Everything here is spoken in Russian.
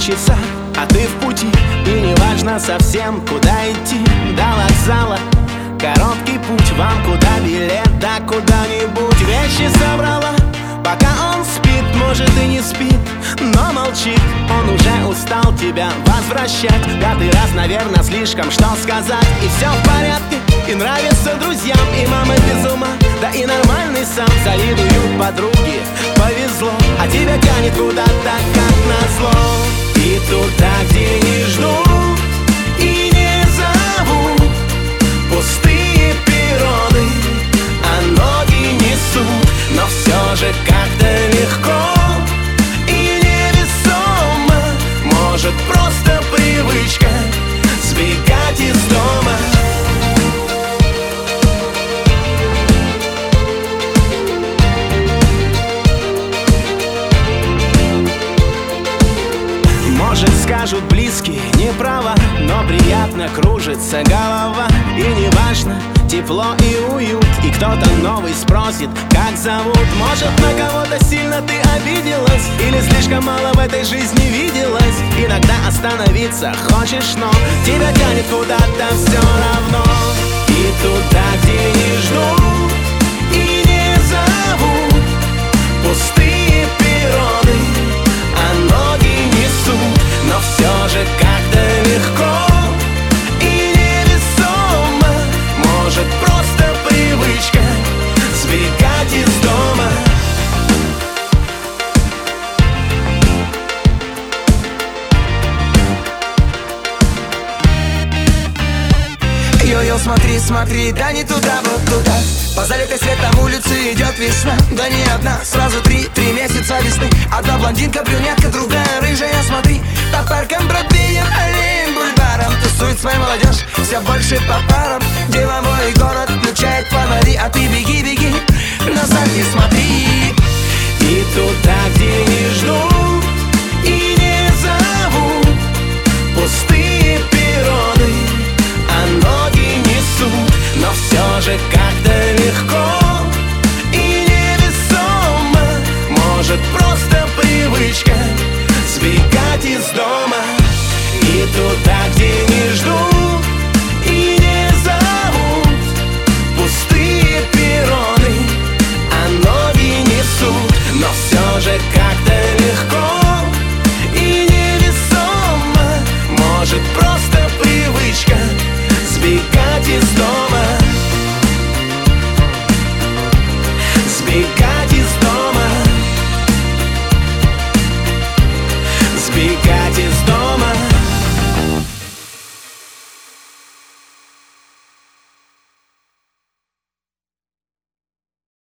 часа, а ты в пути, и неважно совсем, куда идти. До вокзала короткий путь, вам куда билет, да куда-нибудь. Вещи собрала, пока он спит, может и не спит, но молчит. Он уже устал тебя возвращать. Пятый раз, наверное, слишком, что сказать. И все в порядке, и нравится друзьям, и мама без ума, да и нормальный сам. Завидуют подруги, повезло, а тебя тянет куда-то, как назло. И туда, где не ждут и не зовут, пустые перроны, а ноги несут. Но все же как-то легко и невесомо, может просто привычка сбегать из дома. Может, скажут близкие, не права, но приятно кружится голова. И неважно, тепло и уют, и кто-то новый спросит, как зовут. Может, на кого-то сильно ты обиделась, или слишком мало в этой жизни виделась. Иногда остановиться хочешь, но тебя тянет куда-то все равно. И туда, где не ждут и не зовут, пустые перроны, а ноги несут. Но все же как-то легко и невесомо, может просто привычка сбегать из дома. Йо-йо, смотри, смотри, да не туда, вот туда. По залитой светом улице идет весна. Да не одна, сразу три месяца весны. Одна блондинка, брюнетка, другая рыжая, смотри. По паркам, Бродвеем, аллеям, бульварам тусует своя молодежь, все больше по парам. Деловой город включает фонари, а ты беги, беги.